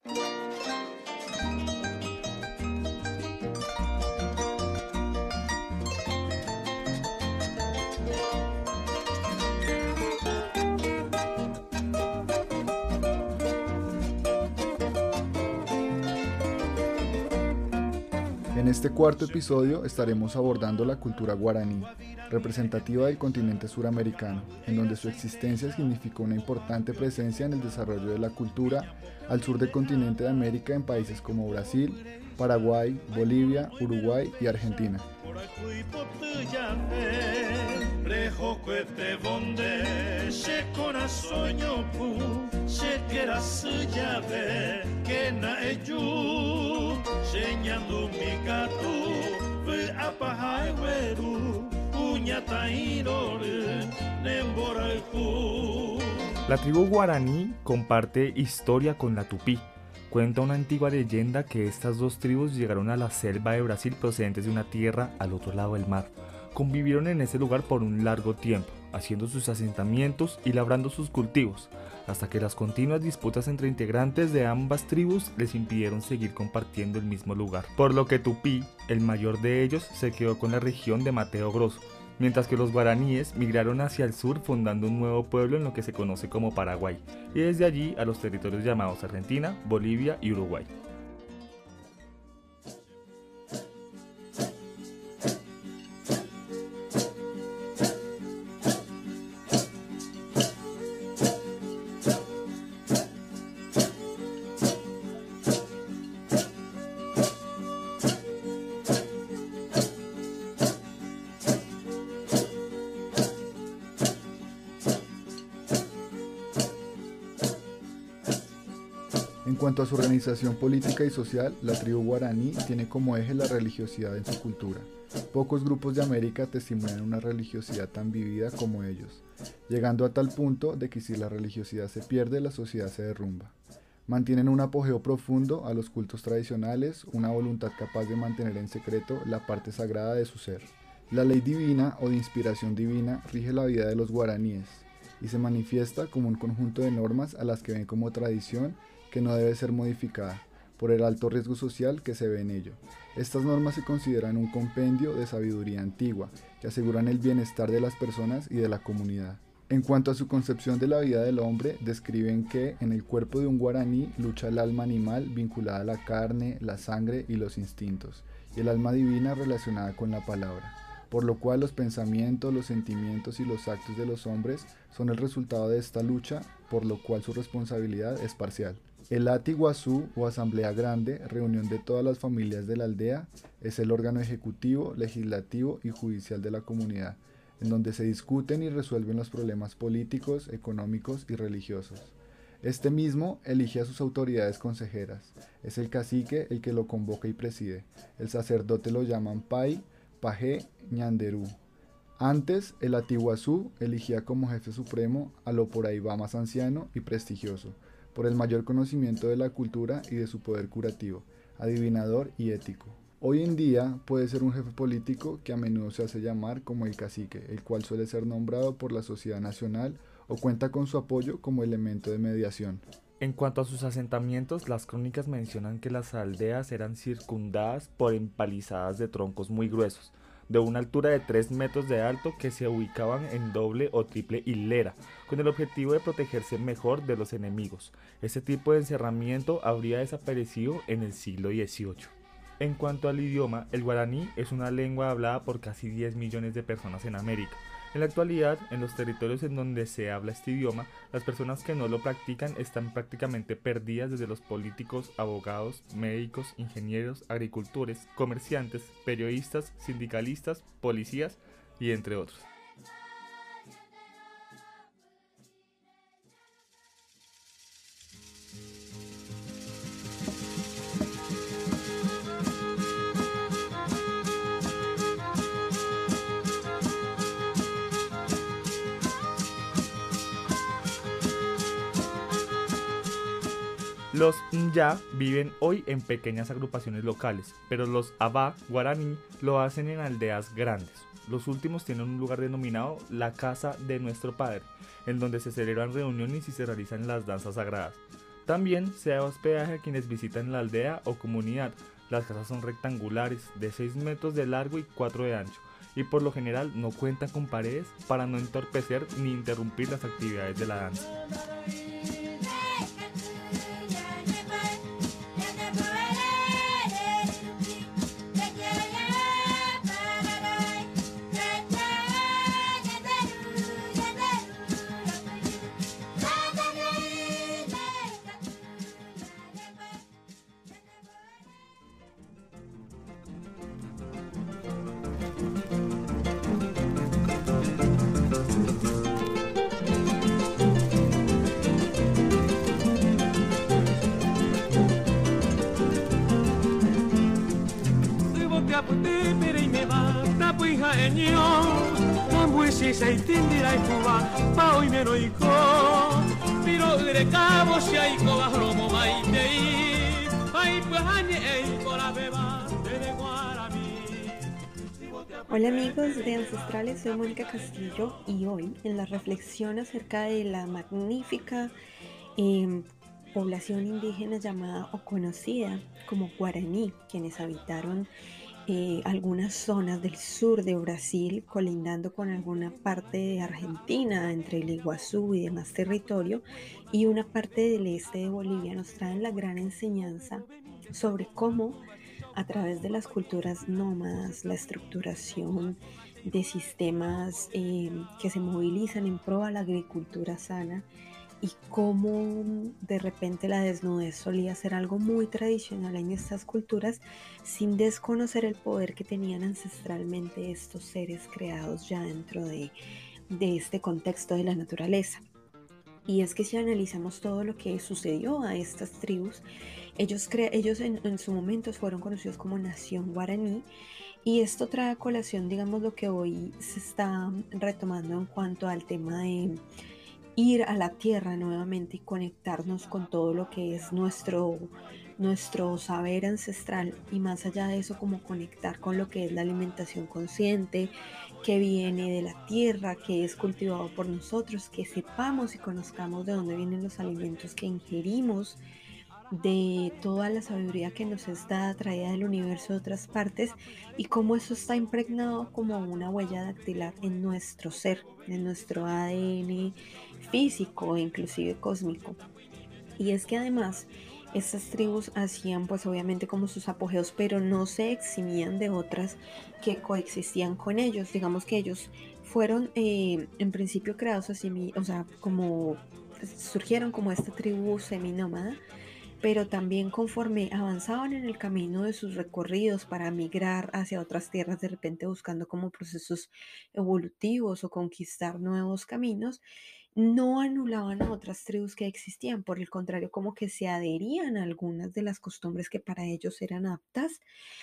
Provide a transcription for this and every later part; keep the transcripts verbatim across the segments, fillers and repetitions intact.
En este cuarto episodio estaremos abordando la cultura guaraní, representativa del continente suramericano, en donde su existencia significó una importante presencia en el desarrollo de la cultura al sur del continente de América en países como Brasil, Paraguay, Bolivia, Uruguay y Argentina. La tribu guaraní comparte historia con la tupí. Cuenta una antigua leyenda que estas dos tribus llegaron a la selva de Brasil procedentes de una tierra al otro lado del mar. Convivieron en ese lugar por un largo tiempo, haciendo sus asentamientos y labrando sus cultivos, hasta que las continuas disputas entre integrantes de ambas tribus les impidieron seguir compartiendo el mismo lugar, por lo que Tupí, el mayor de ellos, se quedó con la región de Mateo Grosso, mientras que los guaraníes migraron hacia el sur fundando un nuevo pueblo en lo que se conoce como Paraguay, y desde allí a los territorios llamados Argentina, Bolivia y Uruguay. En cuanto a su organización política y social, la tribu guaraní tiene como eje la religiosidad en su cultura. Pocos grupos de América testimonian una religiosidad tan vivida como ellos, llegando a tal punto de que si la religiosidad se pierde, la sociedad se derrumba. Mantienen un apogeo profundo a los cultos tradicionales, una voluntad capaz de mantener en secreto la parte sagrada de su ser. La ley divina o de inspiración divina rige la vida de los guaraníes y se manifiesta como un conjunto de normas a las que ven como tradición que no debe ser modificada, por el alto riesgo social que se ve en ello. Estas normas se consideran un compendio de sabiduría antigua, que aseguran el bienestar de las personas y de la comunidad. En cuanto a su concepción de la vida del hombre, describen que en el cuerpo de un guaraní lucha el alma animal vinculada a la carne, la sangre y los instintos, y el alma divina relacionada con la palabra, por lo cual los pensamientos, los sentimientos y los actos de los hombres son el resultado de esta lucha, por lo cual su responsabilidad es parcial. El Ati Guazú o Asamblea Grande, reunión de todas las familias de la aldea, es el órgano ejecutivo, legislativo y judicial de la comunidad, en donde se discuten y resuelven los problemas políticos, económicos y religiosos. Este mismo elige a sus autoridades consejeras. Es el cacique el que lo convoca y preside. El sacerdote lo llaman Pai, Pajé, Ñanderú. Antes, el Ati Guazú elegía como jefe supremo a lo por ahí va más anciano y prestigioso, por el mayor conocimiento de la cultura y de su poder curativo, adivinador y ético. Hoy en día puede ser un jefe político que a menudo se hace llamar como el cacique, el cual suele ser nombrado por la sociedad nacional o cuenta con su apoyo como elemento de mediación. En cuanto a sus asentamientos, las crónicas mencionan que las aldeas eran circundadas por empalizadas de troncos muy gruesos, de una altura de tres metros de alto, que se ubicaban en doble o triple hilera, con el objetivo de protegerse mejor de los enemigos. Este tipo de encerramiento habría desaparecido en el siglo dieciocho. En cuanto al idioma, el guaraní es una lengua hablada por casi diez millones de personas en América. En la actualidad, en los territorios en donde se habla este idioma, las personas que no lo practican están prácticamente perdidas, desde los políticos, abogados, médicos, ingenieros, agricultores, comerciantes, periodistas, sindicalistas, policías y entre otros. Los Nya viven hoy en pequeñas agrupaciones locales, pero los Aba guaraní lo hacen en aldeas grandes. Los últimos tienen un lugar denominado la Casa de Nuestro Padre, en donde se celebran reuniones y se realizan las danzas sagradas. También se da hospedaje a quienes visitan la aldea o comunidad. Las casas son rectangulares, de seis metros de largo y cuatro de ancho, y por lo general no cuentan con paredes para no entorpecer ni interrumpir las actividades de la danza. Hola amigos de Ancestrales, soy Mónica Castillo y hoy en la reflexión acerca de la magnífica eh, población indígena llamada o conocida como guaraní, quienes habitaron eh, algunas zonas del sur de Brasil, colindando con alguna parte de Argentina, entre el Iguazú y demás territorio, y una parte del este de Bolivia, nos traen la gran enseñanza sobre cómo a través de las culturas nómadas, la estructuración de sistemas eh, que se movilizan en pro a la agricultura sana, y cómo de repente la desnudez solía ser algo muy tradicional en estas culturas sin desconocer el poder que tenían ancestralmente estos seres creados ya dentro de, de este contexto de la naturaleza. Y es que si analizamos todo lo que sucedió a estas tribus, ellos, cre ellos en, en su momento fueron conocidos como nación guaraní, y esto trae a colación, digamos, lo que hoy se está retomando en cuanto al tema de ir a la tierra nuevamente y conectarnos con todo lo que es nuestro, nuestro saber ancestral, y más allá de eso como conectar con lo que es la alimentación consciente que viene de la tierra, que es cultivado por nosotros, que sepamos y conozcamos de dónde vienen los alimentos que ingerimos, de toda la sabiduría que nos está traída del universo de otras partes, y cómo eso está impregnado como una huella dactilar en nuestro ser, en nuestro A D N físico e inclusive cósmico. Y es que además estas tribus hacían pues obviamente como sus apogeos, pero no se eximían de otras que coexistían con ellos. Digamos que ellos fueron eh, en principio creados así, o sea, como surgieron como esta tribu seminómada, pero también conforme avanzaban en el camino de sus recorridos para migrar hacia otras tierras, de repente buscando como procesos evolutivos o conquistar nuevos caminos, no anulaban a otras tribus que existían, por el contrario, como que se adherían a algunas de las costumbres que para ellos eran aptas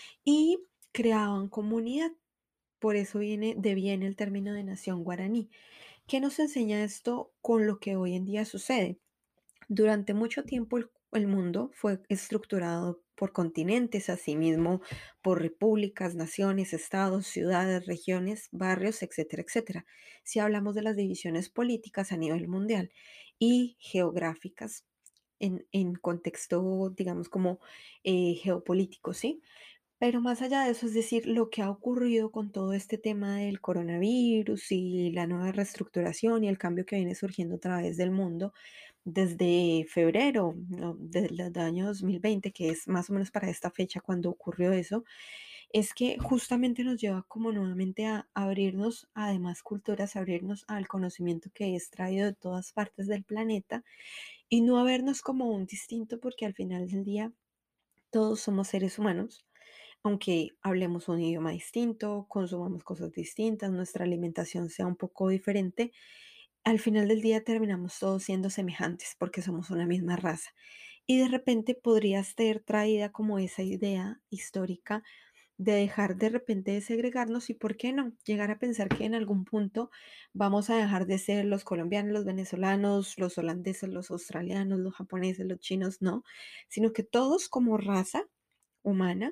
y creaban comunidad. Por eso viene, deviene el término de nación guaraní. ¿Qué nos enseña esto con lo que hoy en día sucede? Durante mucho tiempo el, el mundo fue estructurado por continentes, asimismo por repúblicas, naciones, estados, ciudades, regiones, barrios, etcétera, etcétera. Si hablamos de las divisiones políticas a nivel mundial y geográficas en, en contexto, digamos, como eh, geopolítico, ¿sí? Pero más allá de eso, es decir, lo que ha ocurrido con todo este tema del coronavirus y la nueva reestructuración y el cambio que viene surgiendo a través del mundo desde febrero, ¿no?, del, del año dos mil veinte, que es más o menos para esta fecha cuando ocurrió eso, es que justamente nos lleva como nuevamente a abrirnos a demás culturas, a abrirnos al conocimiento que es traído de todas partes del planeta, y no a vernos como un distinto, porque al final del día todos somos seres humanos, aunque hablemos un idioma distinto, consumamos cosas distintas, nuestra alimentación sea un poco diferente, al final del día terminamos todos siendo semejantes porque somos una misma raza. Y de repente podría ser traída como esa idea histórica de dejar de repente de segregarnos, y por qué no llegar a pensar que en algún punto vamos a dejar de ser los colombianos, los venezolanos, los holandeses, los australianos, los japoneses, los chinos, no, sino que todos como raza humana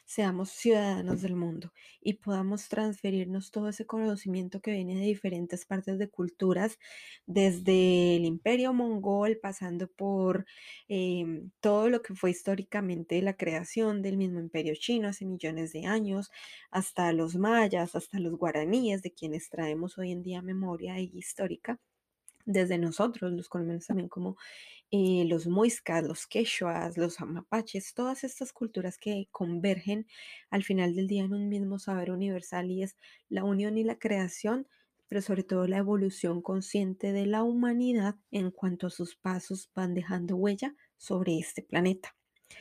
seamos ciudadanos del mundo y podamos transferirnos todo ese conocimiento que viene de diferentes partes de culturas, desde el imperio mongol, pasando por eh, todo lo que fue históricamente la creación del mismo imperio chino hace millones de años, hasta los mayas, hasta los guaraníes, de quienes traemos hoy en día memoria histórica. Desde nosotros, los colombianos también, como eh, los muiscas, los quechuas, los mapaches, todas estas culturas que convergen al final del día en un mismo saber universal, y es la unión y la creación, pero sobre todo la evolución consciente de la humanidad en cuanto a sus pasos van dejando huella sobre este planeta.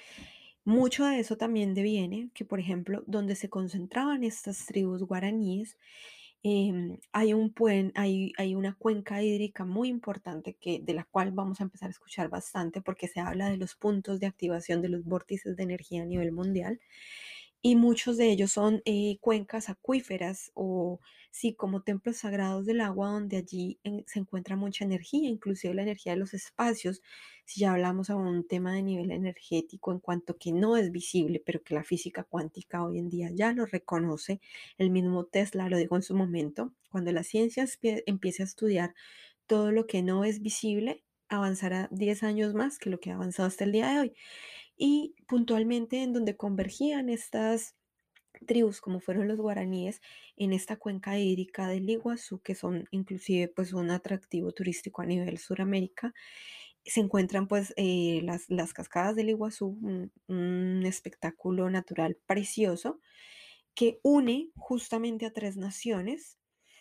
Mucho de eso también deviene que, por ejemplo, donde se concentraban estas tribus guaraníes, em, hay un puen- hay, hay una cuenca hídrica muy importante, que, de la cual vamos a empezar a escuchar bastante, porque se habla de los puntos de activación de los vórtices de energía a nivel mundial, y muchos de ellos son eh, cuencas acuíferas, o sí, como templos sagrados del agua, donde allí en- se encuentra mucha energía, inclusive la energía de los espacios. Si ya hablamos a un tema de nivel energético, en cuanto que no es visible, pero que la física cuántica hoy en día ya lo reconoce, el mismo Tesla lo dijo en su momento: cuando la ciencia espie- empiece a estudiar todo lo que no es visible, avanzará diez años más que lo que ha avanzado hasta el día de hoy. Y puntualmente en donde convergían estas tribus, como fueron los guaraníes, en esta cuenca hídrica del Iguazú, que son inclusive pues un atractivo turístico a nivel Suramérica, se encuentran pues eh, las, las cascadas del Iguazú, un, un espectáculo natural precioso que une justamente a tres naciones,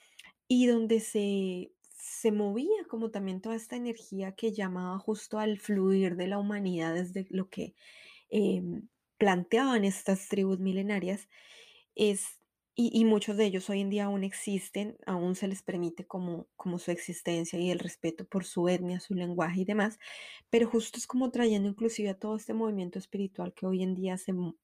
y donde se, se movía como también toda esta energía que llamaba justo al fluir de la humanidad, desde lo que eh, planteaban estas tribus milenarias. Es, y, y muchos de ellos hoy en día aún existen, aún se les permite como, como su existencia y el respeto por su etnia, su lenguaje y demás, pero justo es como trayendo inclusive a todo este movimiento espiritual que hoy en día se, mo-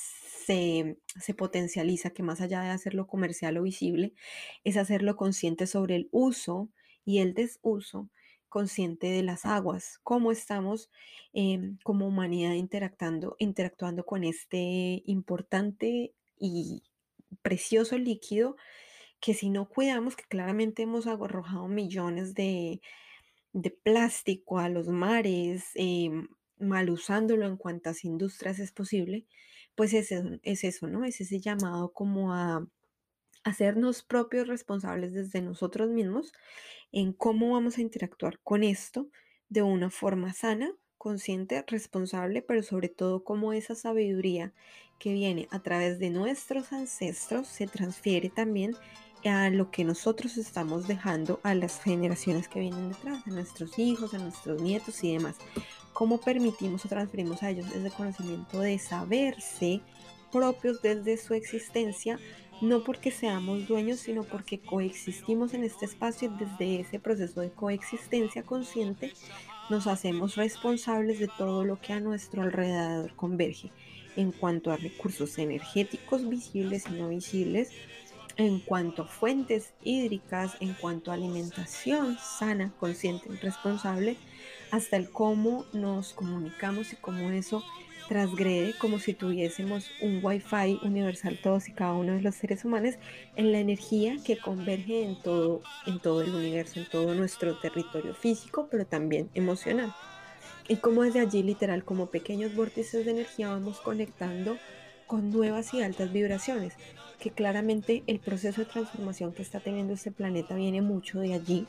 se, se potencializa, que más allá de hacerlo comercial o visible, es hacerlo consciente sobre el uso y el desuso consciente de las aguas, cómo estamos em, como humanidad interactuando, interactuando con este importante y precioso líquido, que si no cuidamos, que claramente hemos arrojado millones de, de plástico a los mares, em, mal usándolo en cuantas industrias es posible, pues es, eso- es eso, ¿no? Es ese llamado como a hacernos propios responsables desde nosotros mismos en cómo vamos a interactuar con esto de una forma sana, consciente, responsable, pero sobre todo cómo esa sabiduría que viene a través de nuestros ancestros se transfiere también a lo que nosotros estamos dejando a las generaciones que vienen detrás, a nuestros hijos, a nuestros nietos y demás. ¿Cómo permitimos o transferimos a ellos ese conocimiento de saberse propios desde su existencia, no porque seamos dueños, sino porque coexistimos en este espacio, y desde ese proceso de coexistencia consciente nos hacemos responsables de todo lo que a nuestro alrededor converge en cuanto a recursos energéticos visibles y no visibles, en cuanto a fuentes hídricas, en cuanto a alimentación sana, consciente y responsable, hasta el cómo nos comunicamos y cómo eso transgrede, como si tuviésemos un wifi universal todos y cada uno de los seres humanos, en la energía que converge en todo, en todo el universo, en todo nuestro territorio físico, pero también emocional. Y como desde allí, literal, como pequeños vórtices de energía, vamos conectando con nuevas y altas vibraciones, que claramente el proceso de transformación que está teniendo este planeta viene mucho de allí,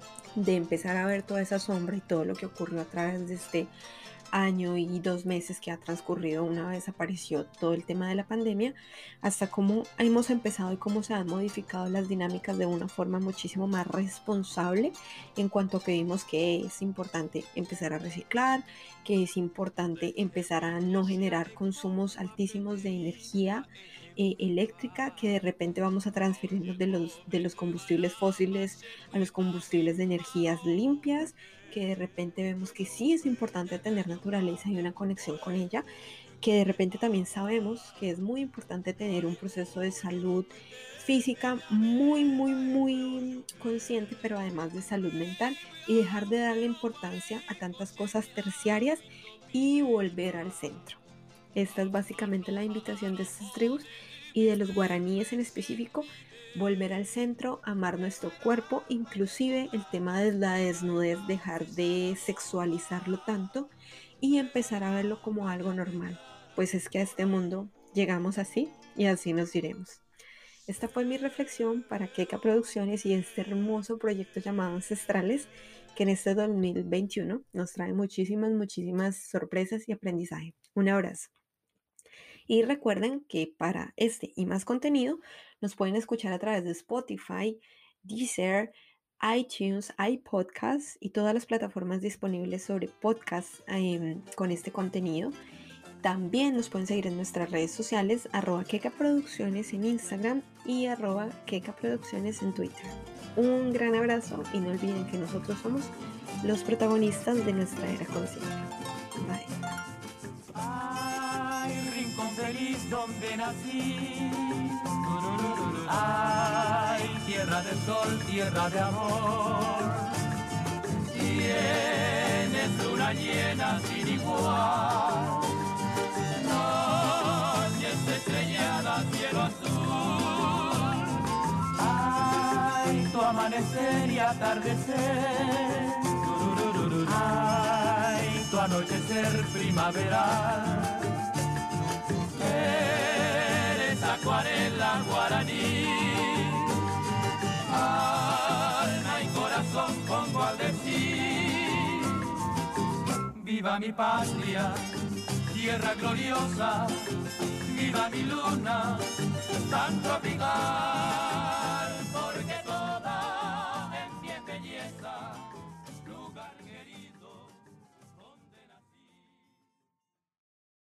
de empezar a ver toda esa sombra y todo lo que ocurrió a través de este año y dos meses que ha transcurrido una vez apareció todo el tema de la pandemia, hasta cómo hemos empezado y cómo se han modificado las dinámicas de una forma muchísimo más responsable, en cuanto a que vimos que es importante empezar a reciclar, que es importante empezar a no generar consumos altísimos de energía eh, eléctrica, que de repente vamos a transferirnos de los, de los combustibles fósiles a los combustibles de energías limpias, que de repente vemos que sí es importante tener naturaleza y una conexión con ella, que de repente también sabemos que es muy importante tener un proceso de salud física muy, muy, muy consciente, pero además de salud mental, y dejar de darle importancia a tantas cosas terciarias y volver al centro. Esta es básicamente la invitación de estas tribus y de los guaraníes en específico: volver al centro, amar nuestro cuerpo, inclusive el tema de la desnudez, dejar de sexualizarlo tanto y empezar a verlo como algo normal, pues es que a este mundo llegamos así y así nos iremos. Esta fue mi reflexión para Keka Producciones y este hermoso proyecto llamado Ancestrales, que en este dos mil veintiuno nos trae muchísimas, muchísimas sorpresas y aprendizaje. Un abrazo. Y recuerden que para este y más contenido nos pueden escuchar a través de Spotify, Deezer, iTunes, iPodcast y todas las plataformas disponibles sobre podcast eh, con este contenido. También nos pueden seguir en nuestras redes sociales, arroba Keka Producciones en Instagram y arroba Keka Producciones en Twitter. Un gran abrazo y no olviden que nosotros somos los protagonistas de nuestra era consciente. Bye. Ay, rincón feliz donde nací. Ay, tierra de sol, tierra de amor. Tienes luna llena sin igual. Noches estrelladas, cielo azul. Ay, tu amanecer y atardecer. Ay, tu anochecer primaveral. Eres acuarela guaraní. Alma y corazón pongo al decir. Viva mi patria, tierra gloriosa. Viva mi luna,